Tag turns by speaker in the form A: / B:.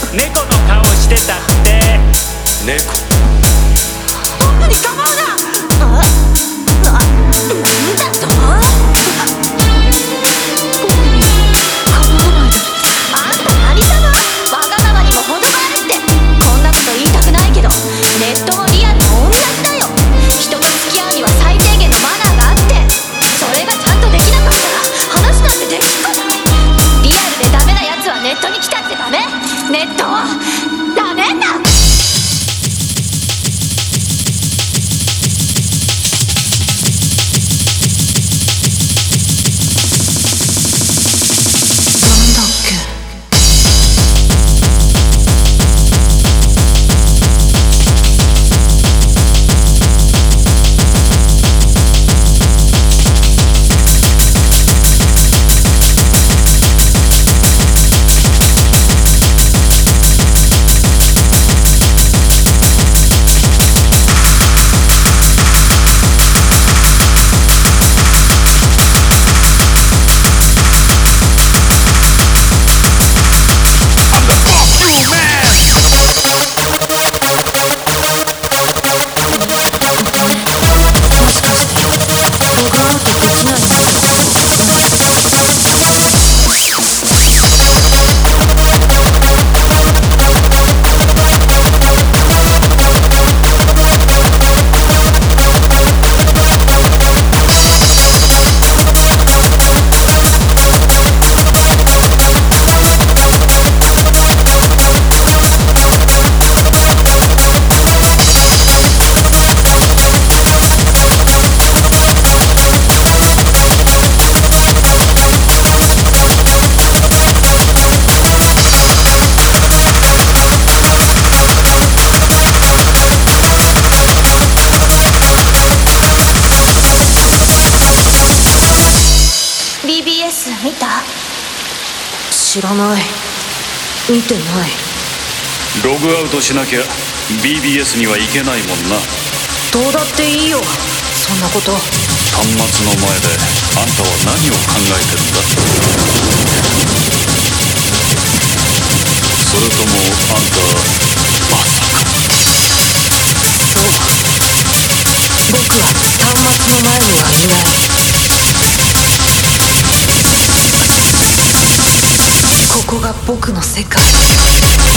A: 猫の顔してたって
B: 猫。
C: 僕に構うな。なんだと。僕に構わない。あんた何様。わがままにも程があるって。こんなこと言いたくないけどネットもリアルも同じだよ。人と付き合うには最低限のマナーがあって、それがちゃんとできなかったら話なんてできっこない。リアルでダメなやつはネットに来たってダメ。ネットはダメだ。BBS 見た？
D: 知らない。見てない。
B: ログアウトしなきゃ BBS には行けないもんな。
D: どうだっていいよ、そんなこと。
B: 端末の前であんたは何を考えてるんだ？それともあんたまさか。
D: そう、僕は端末の前にはいない。ここが僕の世界。